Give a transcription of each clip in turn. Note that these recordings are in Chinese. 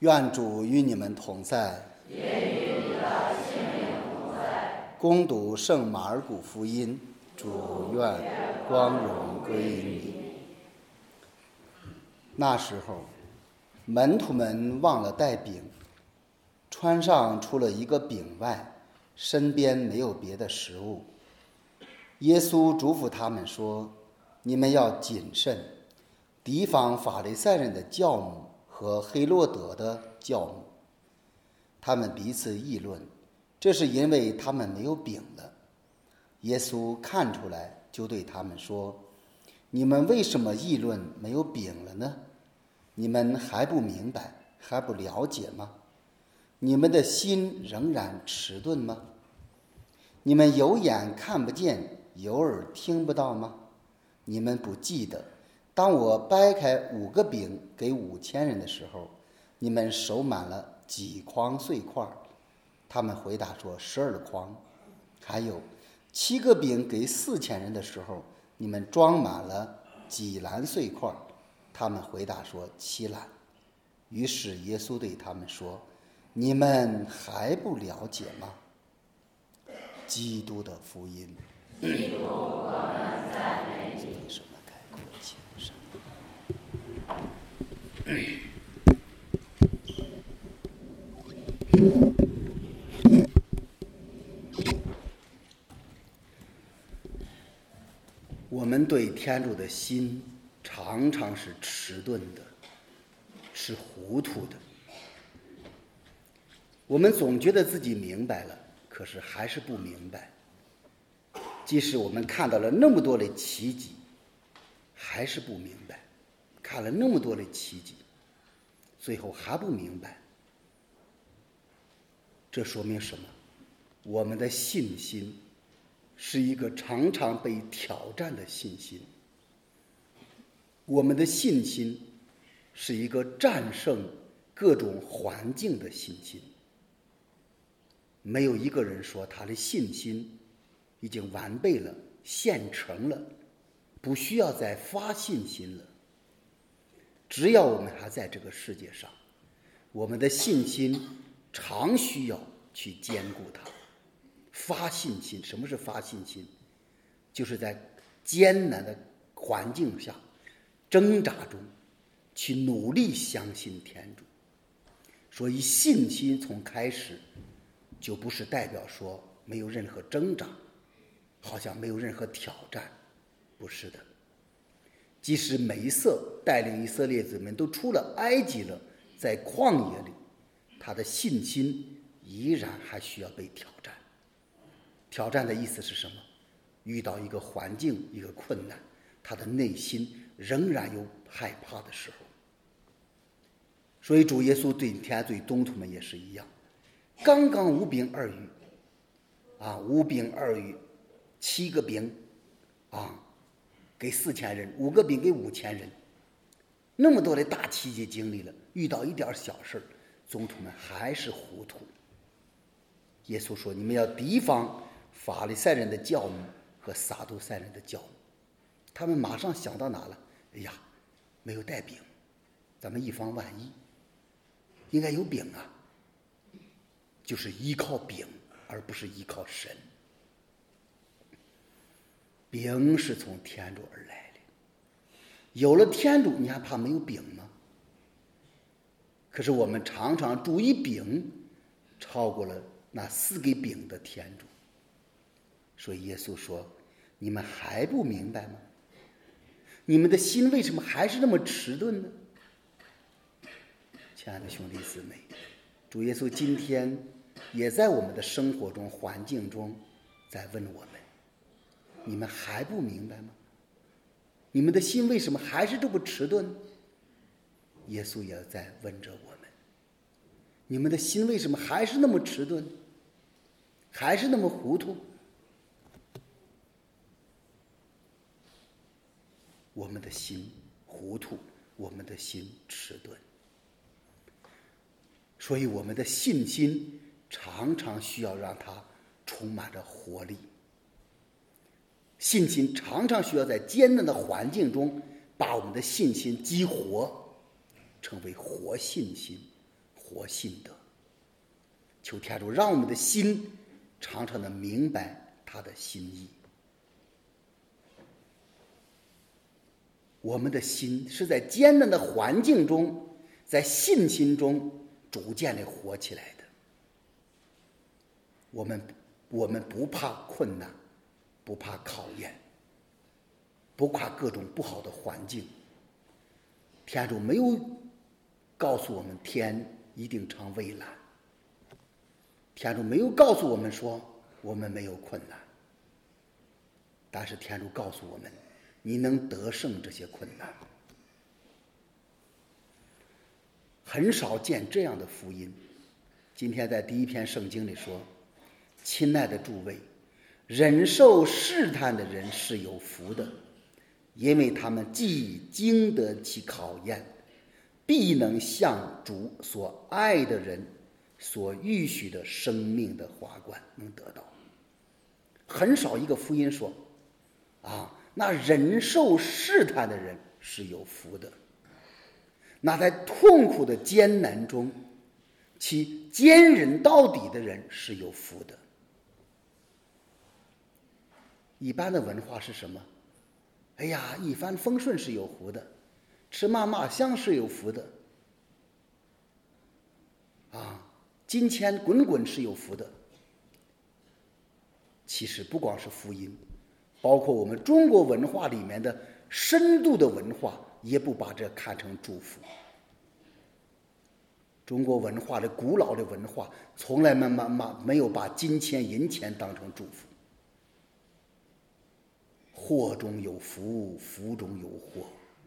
愿主与你们同在， 也与你的心灵同在。 恭读圣马尔谷福音，主愿光荣归于你。那时候，门徒们忘了带饼，船上除了一个饼外，身边没有别的食物。耶稣嘱咐他们说：“你们要谨慎，提防法利赛人的教母和黑落德的教母。”他们彼此议论，这是因为他们没有饼了。耶稣看出来，就对他们说：“你们为什么议论没有饼了呢？你们还不明白，还不了解吗？你们的心仍然迟钝吗？你们有眼看不见，有耳听不到吗？你们不记得，当我掰开5个饼给5000人的时候，你们手满了几筐碎块？他们回答说12筐。还有7个饼给4000人的时候，你们装满了几篮碎块？他们回答说7篮。于是耶稣对他们说：“你们还不了解吗？”基督的福音。 基督，我们赞美你。 为什么开口请上？我们对天主的心常常是迟钝的，是糊涂的。我们总觉得自己明白了，可是还是不明白。即使我们看到了那么多的奇迹，还是不明白。看了那么多的奇迹，最后还不明白。这说明什么？我们的信心是一个常常被挑战的信心。我们的信心是一个战胜各种环境的信心。没有一个人说他的信心已经完备了，现成了，不需要再发信心了。只要我们还在这个世界上，我们的信心常需要去兼顾它。发信心，什么是发信心？就是在艰难的环境下挣扎中去努力相信天主。所以信心从开始就不是代表说没有任何挣扎，好像没有任何挑战，不是的。即使梅瑟带领以色列子民都出了埃及了，在旷野里，他的信心依然还需要被挑战。挑战的意思是什么？遇到一个环境，一个困难，他的内心仍然有害怕的时候。所以主耶稣对宗徒们也是一样，刚刚5饼2鱼，5饼2鱼，7个饼给4000人，5个饼给5000人，那么多的大奇迹经历了，遇到一点小事，宗徒们还是糊涂。耶稣说：“你们要提防法利赛人的教母和撒都塞人的教母。”他们马上想到哪了？哎呀，没有带饼，咱们以防万一，应该有饼啊，就是依靠饼，而不是依靠神。饼是从天主而来的，有了天主，你还怕没有饼吗？可是我们常常注意饼超过了那赐给饼的天主。所以耶稣说：“你们还不明白吗？你们的心为什么还是那么迟钝呢？”亲爱的兄弟姊妹，主耶稣今天也在我们的生活中、环境中在问我们：你们还不明白吗？你们的心为什么还是这么迟钝？耶稣也在问着我们：你们的心为什么还是那么迟钝，还是那么糊涂？我们的心糊涂，我们的心迟钝，所以我们的信心常常需要让它充满着活力。信心常常需要在艰难的环境中把我们的信心激活，成为活信心、 活信德。求天主让我们的心常常的明白他的心意。我们的心是在艰难的环境中，在信心中逐渐的活起来的。我们不怕困难，不怕考验，不怕各种不好的环境。天主没有告诉我们天一定常蔚蓝，天主没有告诉我们说我们没有困难，但是天主告诉我们，你能得胜这些困难。很少见这样的福音。今天在第一篇圣经里说，亲爱的诸位，忍受试探的人是有福的，因为他们既经得起考验，必能向主所爱的人所预许的生命的华冠能得到。很少一个福音说那忍受试探的人是有福的，那在痛苦的艰难中其坚忍到底的人是有福的。一般的文化是什么？哎呀，一帆风顺是有福的，吃嘛嘛香是有福的，金钱滚滚是有福的。其实不光是福音，包括我们中国文化里面的深度的文化，也不把这看成祝福。中国文化的古老的文化从来没有把金钱银钱当成祝福。祸中有福，福中有祸。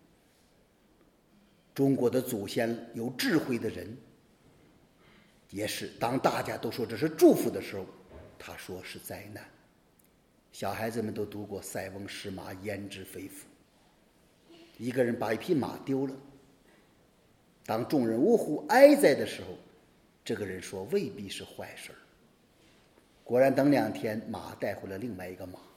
中国的祖先有智慧的人，也是当大家都说这是祝福的时候，他说是灾难。小孩子们都读过塞翁失马焉知非福。一个人把一匹马丢了，当众人呜呼哀哉的时候，这个人说未必是坏事。果然等2天，马带回了另外一个马。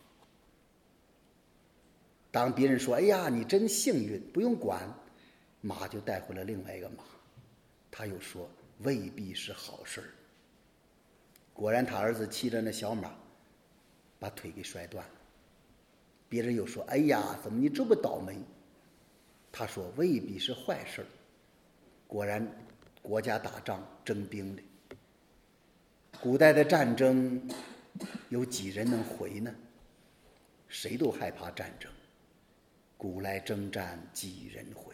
当别人说哎呀你真幸运，不用管，马就带回了另外一个马。他又说未必是好事。果然他儿子骑着那小马把腿给摔断了。别人又说哎呀怎么你这么倒霉，他说未必是坏事。果然国家打仗征兵的，古代的战争有几人能回呢？谁都害怕战争，古来征战几人回。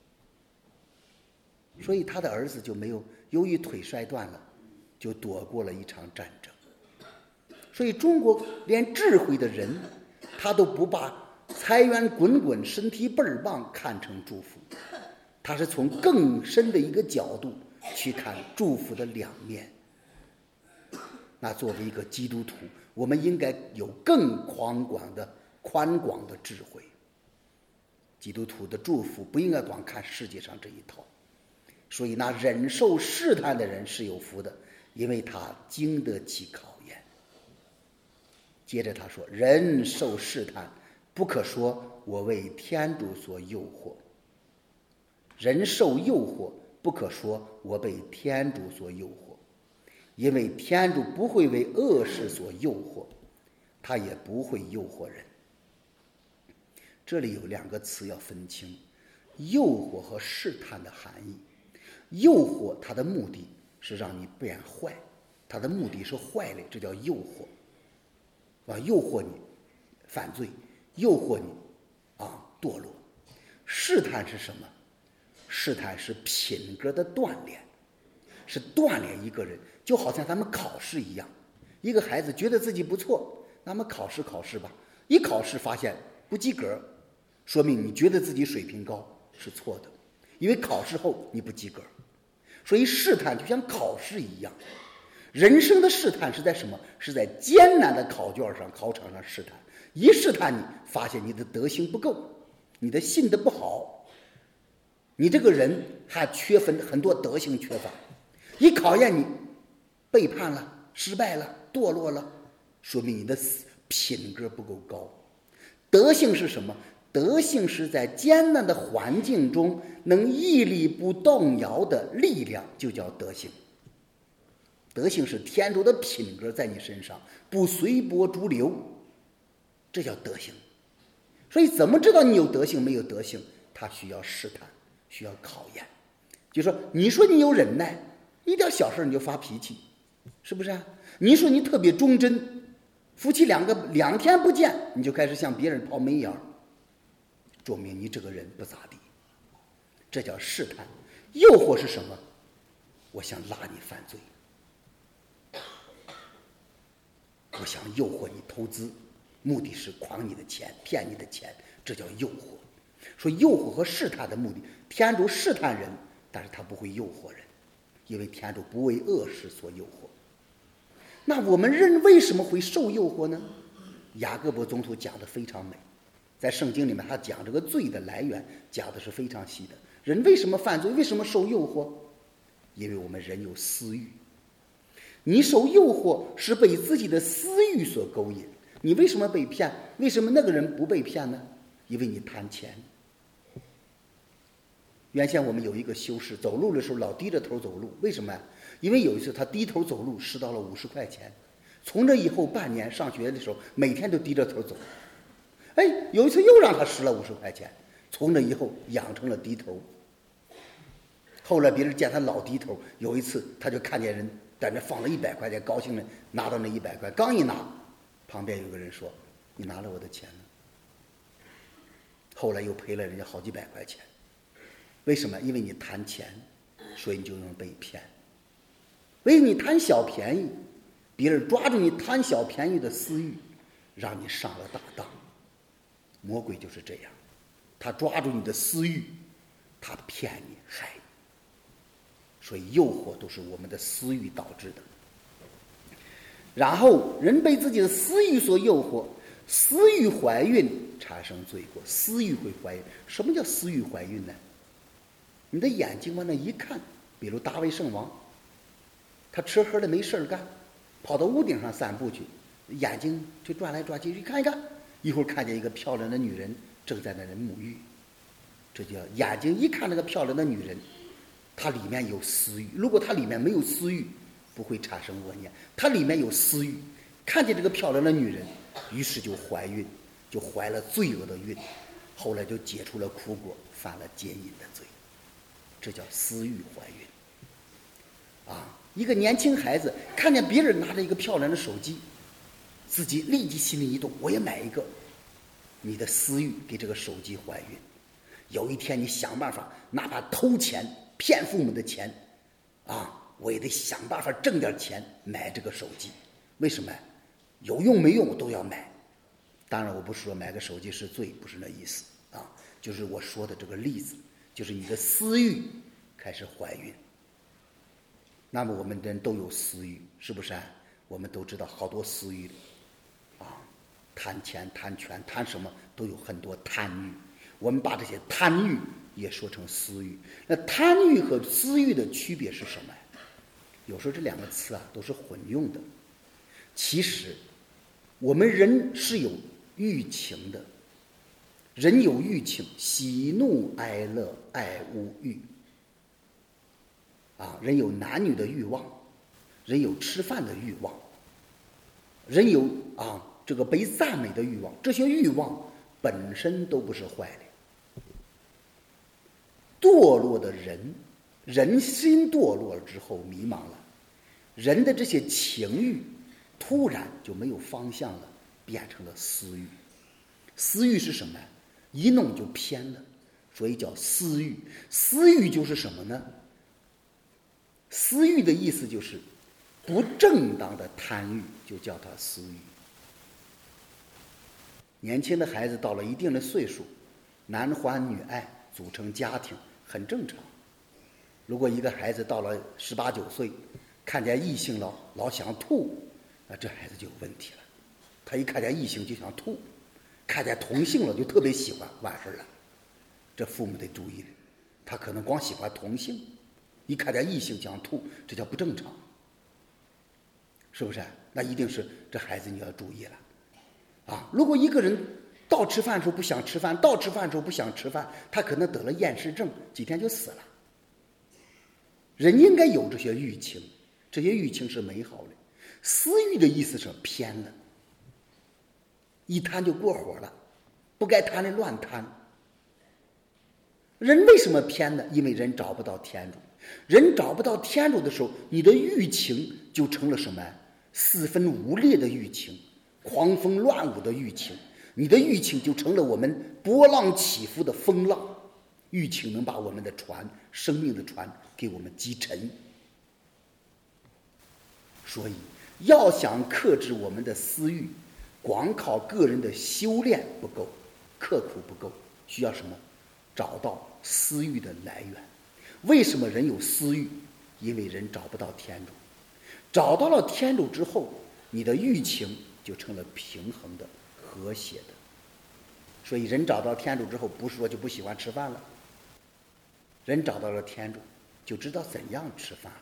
所以他的儿子就没有，由于腿摔断了，就躲过了一场战争。所以中国连智慧的人，他都不把财源滚滚身体倍儿棒看成祝福，他是从更深的一个角度去看祝福的两面。那作为一个基督徒，我们应该有更宽广的智慧。基督徒的祝福不应该光看世界上这一套。所以那忍受试探的人是有福的，因为他经得起考验。接着他说，人受试探不可说我为天主所诱惑，人受诱惑不可说我被天主所诱惑，因为天主不会为恶事所诱惑，他也不会诱惑人。这里有2个词要分清，诱惑和试探的含义。诱惑它的目的是让你变坏，它的目的是坏的，这叫诱惑。诱惑你犯罪，诱惑你堕落。试探是什么？试探是品格的锻炼，是锻炼一个人，就好像咱们考试一样。一个孩子觉得自己不错，那么考试吧，一考试发现不及格，说明你觉得自己水平高是错的，因为考试后你不及格。所以试探就像考试一样，人生的试探是在什么？是在艰难的考卷上、考场上试探。一试探你，发现你的德行不够，你的信德不好，你这个人还缺乏很多德行缺乏。一考验你，背叛了、失败了、堕落了，说明你的品格不够高。德行是什么？ 德性是在艰难的环境中能屹立不动摇的力量，就叫德性。德性是天主的品格在你身上，不随波逐流，这叫德性。所以怎么知道你有德性没有德性？它需要试探，需要考验。就说你说你有忍耐，一点小事你就发脾气，是不是啊？你说你特别忠贞，夫妻2天不见你就开始向别人抛媚眼，说明你这个人不咋地。这叫试探。诱惑是什么？我想拉你犯罪，我想诱惑你投资，目的是诓你的钱，骗你的钱，这叫诱惑。说诱惑和试探的目的，天主试探人，但是他不会诱惑人，因为天主不为恶事所诱惑。那我们人为什么会受诱惑呢？雅各伯宗徒讲的非常美，在圣经里面他讲这个罪的来源讲的是非常细的。人为什么犯罪？为什么受诱惑？因为我们人有私欲。你受诱惑是被自己的私欲所勾引。你为什么被骗？为什么那个人不被骗呢？因为你贪钱。原先我们有一个修士，走路的时候老低着头走路，为什么呀？因为有一次他低头走路拾到了50块钱，从这以后半年上学的时候每天都低着头走。有一次又让他拾了50块钱，从这以后养成了低头。后来别人见他老低头，有一次他就看见人在那放了100块钱，高兴的拿到那100块，刚一拿，旁边有个人说：“你拿了我的钱呢？”后来又赔了人家好几百块钱。为什么？因为你贪钱，所以你就容易被骗。为你贪小便宜，别人抓住你贪小便宜的私欲，让你上了大当。魔鬼就是这样，他抓住你的私欲，他骗你害你。所以诱惑都是我们的私欲导致的。然后人被自己的私欲所诱惑，私欲怀孕产生罪过。私欲会怀孕。什么叫私欲怀孕呢？你的眼睛往那一看，比如大卫圣王，他吃喝的没事干，跑到屋顶上散步去，眼睛就转来转去，一看一看，一会儿看见一个漂亮的女人正在那里沐浴，这叫眼睛一看那个漂亮的女人，它里面有私欲。如果它里面没有私欲，不会产生恶念。它里面有私欲，看见这个漂亮的女人，于是就怀孕，就怀了罪恶的孕，后来就结出了苦果，犯了奸淫的罪。这叫私欲怀孕。一个年轻孩子看见别人拿着一个漂亮的手机，自己立即心里一动，我也买一个。你的私欲给这个手机怀孕。有一天你想办法，哪怕偷钱骗父母的钱，我也得想办法挣点钱买这个手机。为什么？有用没用我都要买。当然我不是说买个手机是罪，不是那意思就是我说的这个例子，就是你的私欲开始怀孕。那么我们人都有私欲，是不是？我们都知道好多私欲贪钱贪权贪什么都有很多贪欲。我们把这些贪欲也说成私欲。那贪欲和私欲的区别是什么？有时候这2个词都是混用的。其实我们人是有欲情的，人有欲情，喜怒哀乐爱恶欲人有男女的欲望，人有吃饭的欲望，人有这个被赞美的欲望。这些欲望本身都不是坏的。堕落的人心堕落了之后迷茫了，人的这些情欲突然就没有方向了，变成了私欲。私欲是什么？一弄就偏了，所以叫私欲。私欲就是什么呢？私欲的意思就是不正当的贪欲，就叫它私欲。年轻的孩子到了一定的岁数，男欢女爱，组成家庭很正常。如果一个孩子到了18、19岁，看见异性老想吐，这孩子就有问题了。他一看见异性就想吐，看见同性了就特别喜欢，完事了。这父母得注意了，他可能光喜欢同性，一看见异性想吐，这叫不正常，是不是？那一定是这孩子你要注意了。如果一个人到吃饭的时候不想吃饭，到吃饭的时候不想吃饭，他可能得了厌食症，几天就死了。人应该有这些欲情，这些欲情是美好的。私欲的意思是偏了，一贪就过火了，不该贪的乱贪。人为什么偏呢？因为人找不到天主。人找不到天主的时候，你的欲情就成了什么？四分五裂的欲情，狂风乱舞的欲情。你的欲情就成了我们波浪起伏的风浪，欲情能把我们的船，生命的船给我们击沉。所以要想克制我们的私欲，光靠个人的修炼不够，刻苦不够，需要什么？找到私欲的来源。为什么人有私欲？因为人找不到天主。找到了天主之后，你的欲情就成了平衡的、和谐的。所以人找到天主之后，不是说就不喜欢吃饭了。人找到了天主，就知道怎样吃饭了。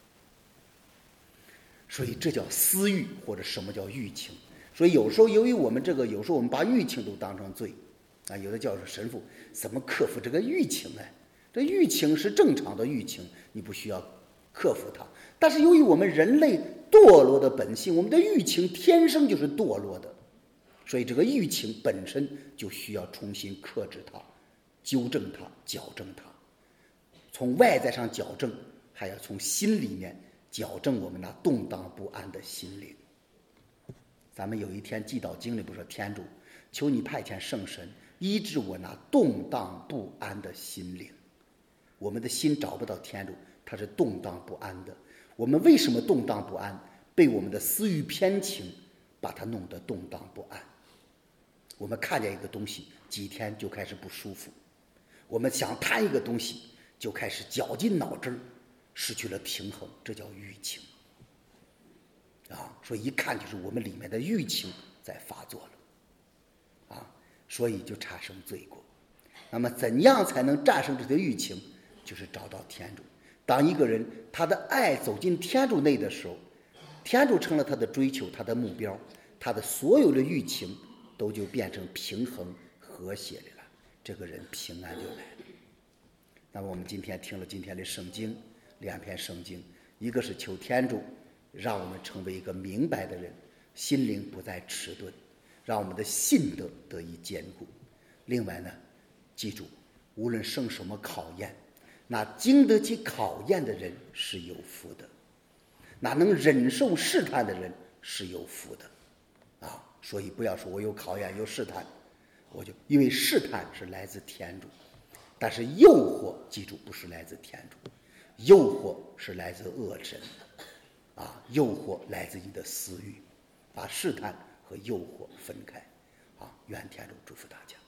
所以这叫私欲，或者什么叫欲情。所以有时候由于我们有时候我们把欲情都当成罪啊，有的教授神父怎么克服这个欲情呢？这欲情是正常的欲情，你不需要克服它。但是由于我们人类堕落的本性，我们的欲情天生就是堕落的，所以这个欲情本身就需要重新克制它、纠正它、矫正它。从外在上矫正，还要从心里面矫正我们那动荡不安的心灵。咱们有一天祭祷经里不是说，天主求你派遣圣神医治我那动荡不安的心灵。我们的心找不到天主，它是动荡不安的。我们为什么动荡不安？被我们的私欲偏情把它弄得动荡不安。我们看见一个东西，几天就开始不舒服；我们想贪一个东西，就开始绞尽脑汁，失去了平衡，这叫欲情。所以一看就是我们里面的欲情在发作了，所以就产生罪过。那么怎样才能战胜这些欲情？就是找到天主。当一个人他的爱走进天主内的时候，天主成了他的追求，他的目标，他的所有的欲情都就变成平衡和谐的了，这个人平安就来了。那么我们今天听了今天的圣经，2篇圣经，一个是求天主让我们成为一个明白的人，心灵不再迟钝，让我们的信德得以坚固。另外呢，记住无论受什么考验，那经得起考验的人是有福的，那能忍受试探的人是有福的所以不要说我有考验有试探，因为试探是来自天主，但是诱惑记住不是来自天主，诱惑是来自恶神诱惑来自你的私欲，把试探和诱惑分开愿天主祝福大家。